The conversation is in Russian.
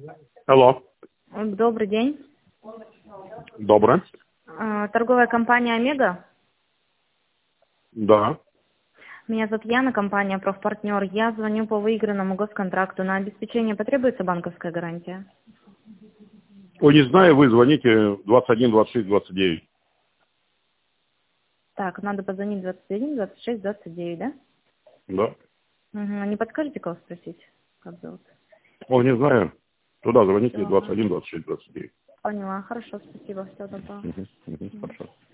Алло. Добрый день. Доброе. Торговая компания «Омега». Да. Меня зовут Яна, компания «Профпартнер». Я звоню по выигранному госконтракту. На обеспечение потребуется банковская гарантия? Ой, не знаю, вы звоните 21 26 29. Так, надо позвонить 21, 26, 29, да? Да. Угу. Не подскажете, кого спросить? Как зовут? Ой, не знаю. Туда звоните Всё. 21 26 29. Поняла. Хорошо, спасибо. Всего доброго. Хорошо.